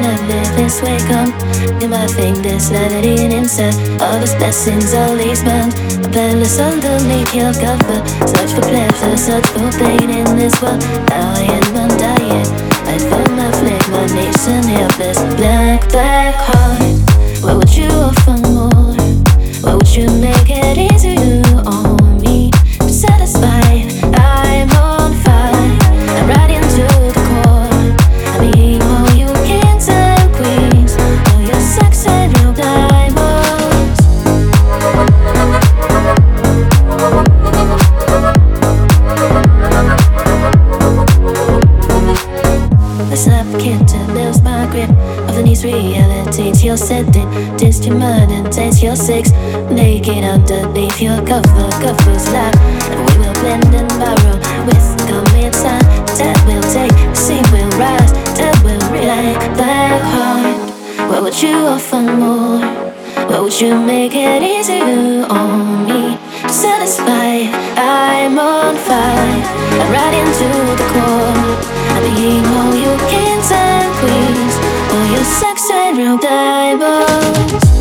I live this way, come. You might think there's levity and inside all those blessings, all these bound. Balance underneath your cover. Search for pleasure, search for pain in this world. Now I am undying. I found my flame, my nation helpless. Black, black heart. Why would you offer more? Why would you make it easier on me? I'm satisfied, I'm on fire. I'm right into the core. I mean, all you kings and queens, all your sex and real diamonds. Listen up, kid, to lose my grip of these realities you're setting. Taste your mud and taste your sex. Naked underneath your cover, covers life. And we will blend and borrow with coming time. That will take, sea will rise, that will react. Black heart, why would you offer more? Why would you make it easier on me? Satisfied, I'm on fire. I'm right into the core. I mean, all you kings and queens, all your sex and real diamonds.